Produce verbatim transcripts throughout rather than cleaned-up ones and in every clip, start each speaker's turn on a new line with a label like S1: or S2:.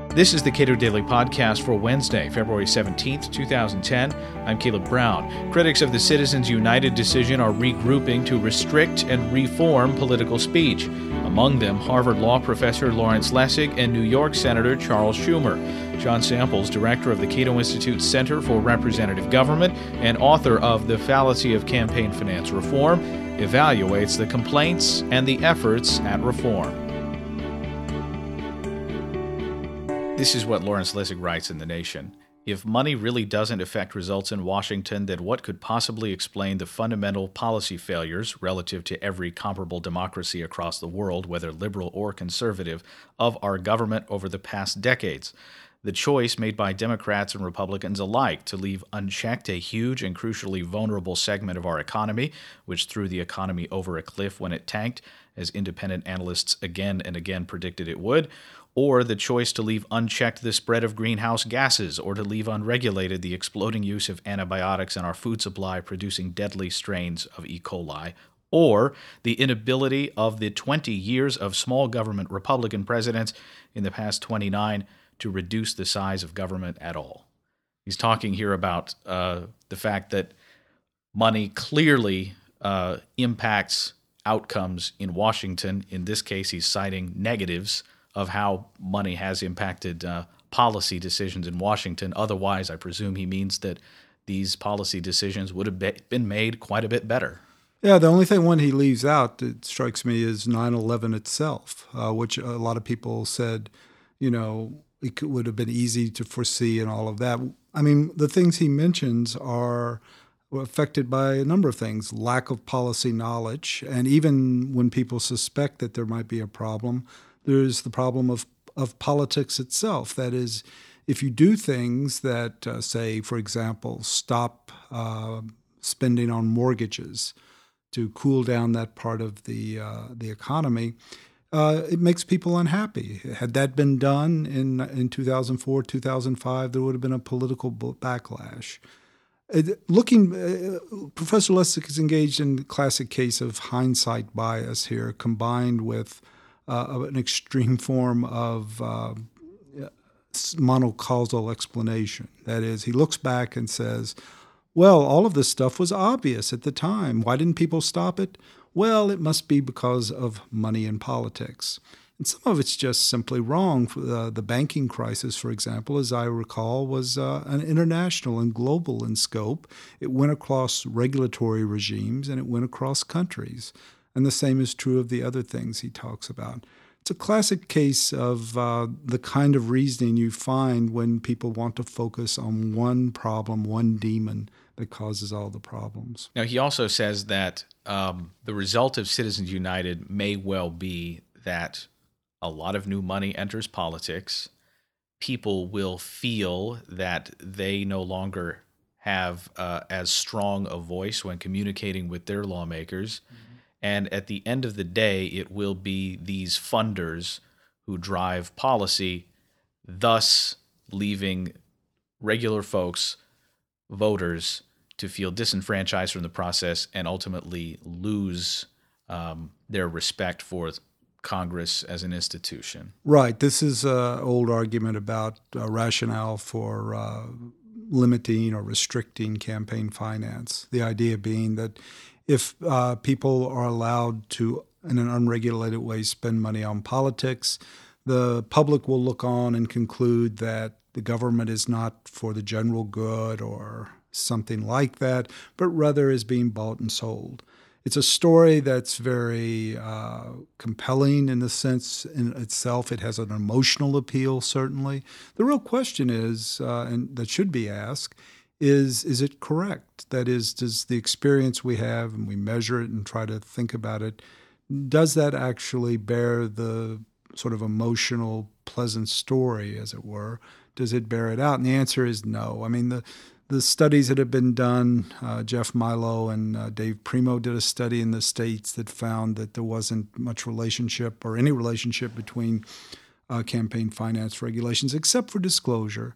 S1: This is the Cato Daily Podcast for Wednesday, February seventeenth, twenty ten. I'm Caleb Brown. Critics of the Citizens United decision are regrouping to restrict and reform political speech. Among them, Harvard Law professor Lawrence Lessig and New York Senator Charles Schumer. John Samples, director of the Cato Institute Center for Representative Government and author of The Fallacy of Campaign Finance Reform, evaluates the complaints and the efforts at reform. This is what Lawrence Lessig writes in The Nation. If money really doesn't affect results in Washington, then what could possibly explain the fundamental policy failures relative to every comparable democracy across the world, whether liberal or conservative, of our government over the past decades? The choice made by Democrats and Republicans alike to leave unchecked a huge and crucially vulnerable segment of our economy, which threw the economy over a cliff when it tanked, as independent analysts again and again predicted it would, or the choice to leave unchecked the spread of greenhouse gases, or to leave unregulated the exploding use of antibiotics in our food supply, producing deadly strains of E. coli, or the inability of the twenty years of small government Republican presidents in the past twenty-nine to reduce the size of government at all. He's talking here about uh, the fact that money clearly uh, impacts outcomes in Washington. In this case, he's citing negatives of how money has impacted uh, policy decisions in Washington. Otherwise, I presume he means that these policy decisions would have be- been made quite a bit better.
S2: Yeah, the only thing one he leaves out that strikes me is nine eleven itself, uh, which a lot of people said, you know, it could, would have been easy to foresee and all of that. I mean, the things he mentions are affected by a number of things, lack of policy knowledge, and even when people suspect that there might be a problem, there's the problem of, of politics itself. That is, if you do things that, uh, say, for example, stop uh, spending on mortgages to cool down that part of the uh, the economy, uh, it makes people unhappy. Had that been done in in two thousand four, two thousand five, there would have been a political backlash. It, looking, uh, Professor Lessig is engaged in the classic case of hindsight bias here, combined with Uh, an extreme form of uh, monocausal explanation. That is, he looks back and says, well, all of this stuff was obvious at the time. Why didn't people stop it? Well, it must be because of money and politics. And some of it's just simply wrong. Uh, the banking crisis, for example, as I recall, was uh, an international and global in scope. It went across regulatory regimes and it went across countries. And the same is true of the other things he talks about. It's a classic case of uh, the kind of reasoning you find when people want to focus on one problem, one demon that causes all the problems.
S1: Now, he also says that um, the result of Citizens United may well be that a lot of new money enters politics. People will feel that they no longer have uh, as strong a voice when communicating with their lawmakers. Mm-hmm. And at the end of the day, it will be these funders who drive policy, thus leaving regular folks, voters, to feel disenfranchised from the process and ultimately lose um, their respect for Congress as an institution.
S2: Right. This is an old argument about uh, rationale for uh, limiting or restricting campaign finance. The idea being that if uh, people are allowed to, in an unregulated way, spend money on politics, the public will look on and conclude that the government is not for the general good or something like that, but rather is being bought and sold. It's a story that's very uh, compelling in the sense in itself. It has an emotional appeal, certainly. The real question is, uh, and that should be asked, is is it correct? That is, does the experience we have, and we measure it and try to think about it, does that actually bear the sort of emotional, pleasant story, as it were? Does it bear it out? And the answer is no. I mean, the the studies that have been done, uh, Jeff Milo and uh, Dave Primo did a study in the States that found that there wasn't much relationship or any relationship between uh, campaign finance regulations except for disclosure.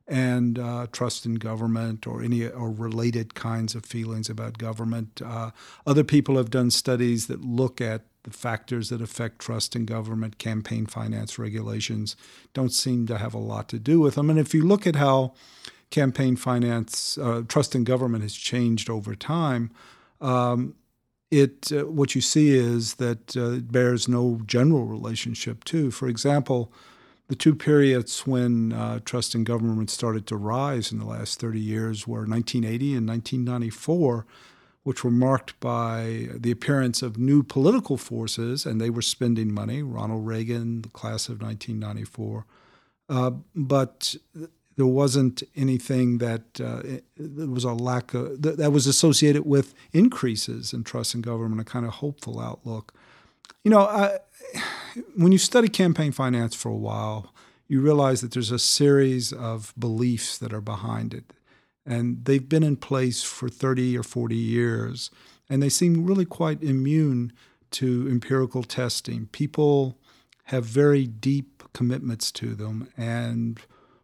S2: and uh, trust in government or any or related kinds of feelings about government. Uh, other people have done studies that look at the factors that affect trust in government. Campaign finance regulations don't seem to have a lot to do with them. And if you look at how campaign finance, uh, trust in government has changed over time, um, it uh, what you see is that uh, it bears no general relationship to. For example, the two periods when uh, trust in government started to rise in the last thirty years were nineteen eighty and nineteen ninety-four, which were marked by the appearance of new political forces, and they were spending money. Ronald Reagan, the class of nineteen ninety-four. Uh, but there wasn't anything that uh, there was a lack of that, that was associated with increases in trust in government, a kind of hopeful outlook. You know, I, when you study campaign finance for a while, you realize that there's a series of beliefs that are behind it. And they've been in place for thirty or forty years, and they seem really quite immune to empirical testing. People have very deep commitments to them and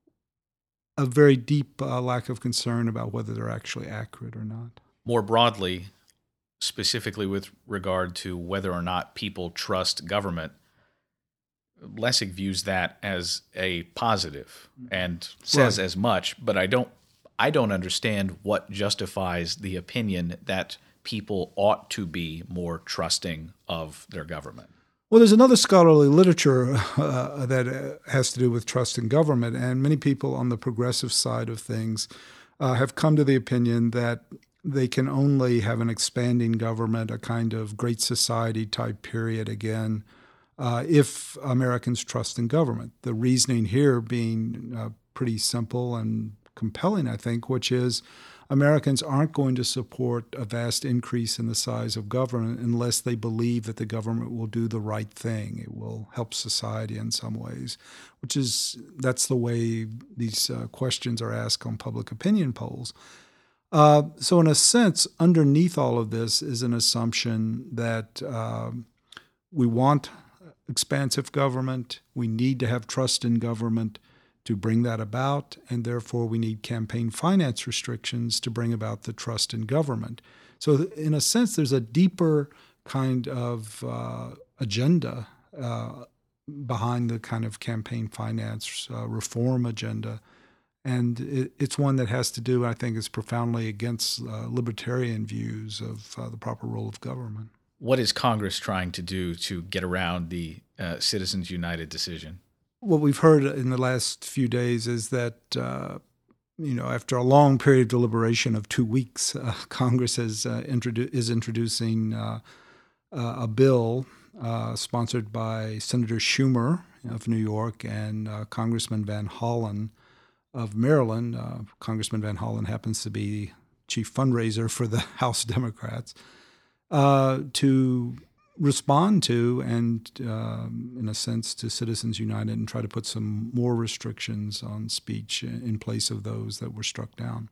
S2: a very deep uh, lack of concern about whether they're actually accurate or not.
S1: More broadly, specifically with regard to whether or not people trust government, Lessig views that as a positive and says
S2: Right.
S1: as much, but I don't I don't understand what justifies the opinion that people ought to be more trusting of their government.
S2: Well, there's another scholarly literature uh, that uh, has to do with trust in government, and many people on the progressive side of things uh, have come to the opinion that they can only have an expanding government, a kind of great society type period again, uh, if Americans trust in government. The reasoning here being uh, pretty simple and compelling, I think, which is Americans aren't going to support a vast increase in the size of government unless they believe that the government will do the right thing. It will help society in some ways, which is, that's the way these uh, questions are asked on public opinion polls. Uh, so in a sense, underneath all of this is an assumption that uh, we want expansive government, we need to have trust in government to bring that about, and therefore we need campaign finance restrictions to bring about the trust in government. So in a sense, there's a deeper kind of uh, agenda uh, behind the kind of campaign finance uh, reform agenda. And it, it's one that has to do, I think, is profoundly against uh, libertarian views of uh, the proper role of government.
S1: What is Congress trying to do to get around the uh, Citizens United decision?
S2: What we've heard in the last few days is that, uh, you know, after a long period of deliberation of two weeks, uh, Congress has, uh, introdu- is introducing uh, uh, a bill uh, sponsored by Senator Schumer of New York and uh, Congressman Van Hollen of Maryland. Uh, Congressman Van Hollen happens to be chief fundraiser for the House Democrats, uh, to respond to and, um, in a sense, to Citizens United and try to put some more restrictions on speech in place of those that were struck down.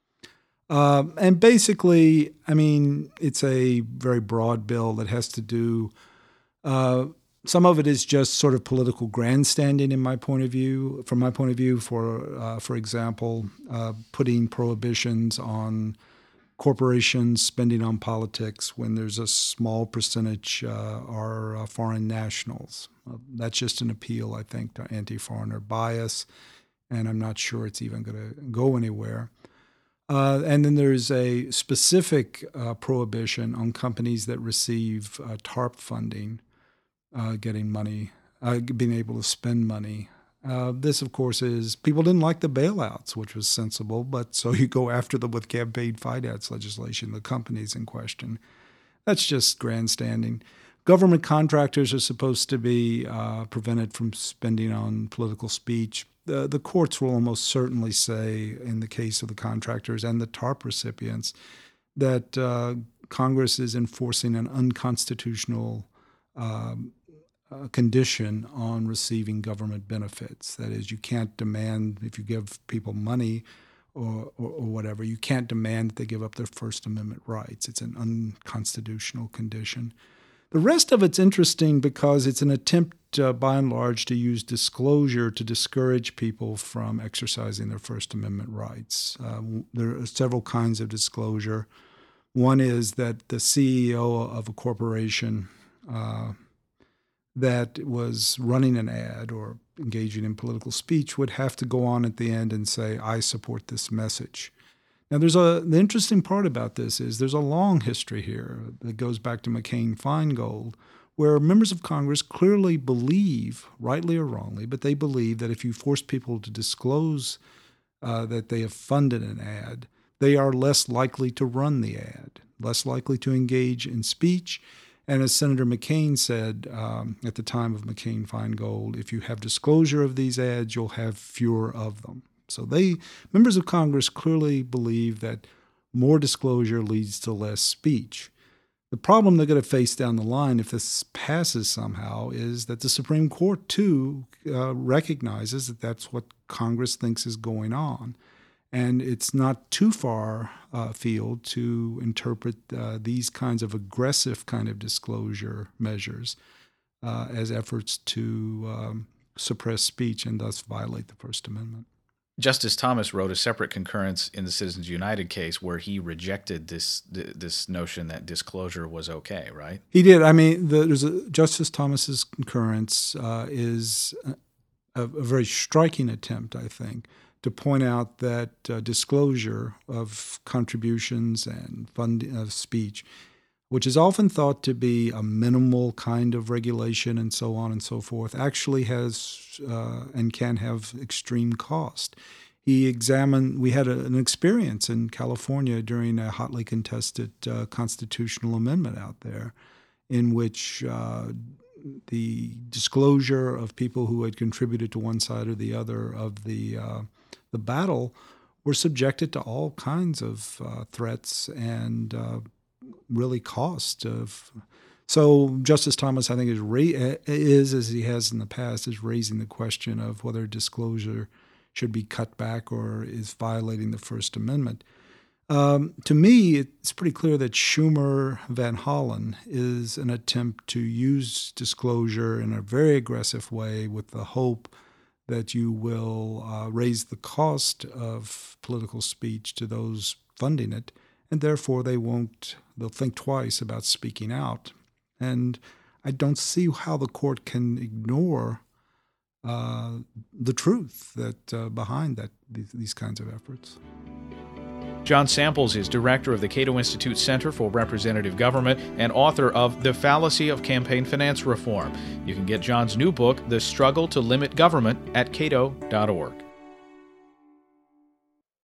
S2: Uh, and basically, I mean, it's a very broad bill that has to do, uh, some of it is just sort of political grandstanding in my point of view, from my point of view, for, uh, for example, uh, putting prohibitions on corporations spending on politics when there's a small percentage uh, are uh, foreign nationals. Uh, that's just an appeal, I think, to anti-foreigner bias, and I'm not sure it's even going to go anywhere. Uh, and then there's a specific uh, prohibition on companies that receive uh, TARP funding, uh, getting money, uh, being able to spend money. Uh, this, of course, is people didn't like the bailouts, which was sensible, but so you go after them with campaign finance legislation, the companies in question. That's just grandstanding. Government contractors are supposed to be uh, prevented from spending on political speech. The, the courts will almost certainly say, in the case of the contractors and the TARP recipients, that uh, Congress is enforcing an unconstitutional um, Uh, condition on receiving government benefits. That is, you can't demand, if you give people money or, or, or whatever, you can't demand that they give up their First Amendment rights. It's an unconstitutional condition. The rest of it's interesting because it's an attempt, uh, by and large, to use disclosure to discourage people from exercising their First Amendment rights. Uh, there are several kinds of disclosure. One is that the C E O of a corporation uh, that was running an ad or engaging in political speech would have to go on at the end and say, I support this message. Now, there's a the interesting part about this is there's a long history here that goes back to McCain-Feingold, where members of Congress clearly believe, rightly or wrongly, but they believe that if you force people to disclose uh, that they have funded an ad, they are less likely to run the ad, less likely to engage in speech. And as Senator McCain said um, at the time of McCain-Feingold, if you have disclosure of these ads, you'll have fewer of them. So they, members of Congress clearly believe that more disclosure leads to less speech. The problem they're going to face down the line if this passes somehow is that the Supreme Court, too, uh, recognizes that that's what Congress thinks is going on. And it's not too far uh, afield to interpret uh, these kinds of aggressive kind of disclosure measures uh, as efforts to um, suppress speech and thus violate the First Amendment.
S1: Justice Thomas wrote a separate concurrence in the Citizens United case where he rejected this this notion that disclosure was okay, right?
S2: He did. I mean, the, there's a, Justice Thomas's concurrence uh, is a, a very striking attempt, I think, to point out that uh, disclosure of contributions and funding of speech, which is often thought to be a minimal kind of regulation and so on and so forth, actually has uh, and can have extreme cost. He examined, we had a, an experience in California during a hotly contested uh, constitutional amendment out there in which uh, the disclosure of people who had contributed to one side or the other of the uh, the battle were subjected to all kinds of uh, threats and uh, really cost of. So Justice Thomas, I think, is, ra- is, as he has in the past, is raising the question of whether disclosure should be cut back or is violating the First Amendment. Um, to me, it's pretty clear that Schumer Van Hollen is an attempt to use disclosure in a very aggressive way with the hope that you will uh, raise the cost of political speech to those funding it, and therefore they won't, they'll think twice about speaking out. And I don't see how the court can ignore uh, the truth that uh, behind that these, these kinds of efforts.
S1: John Samples is director of the Cato Institute Center for Representative Government and author of The Fallacy of Campaign Finance Reform. You can get John's new book, The Struggle to Limit Government, at cato dot org.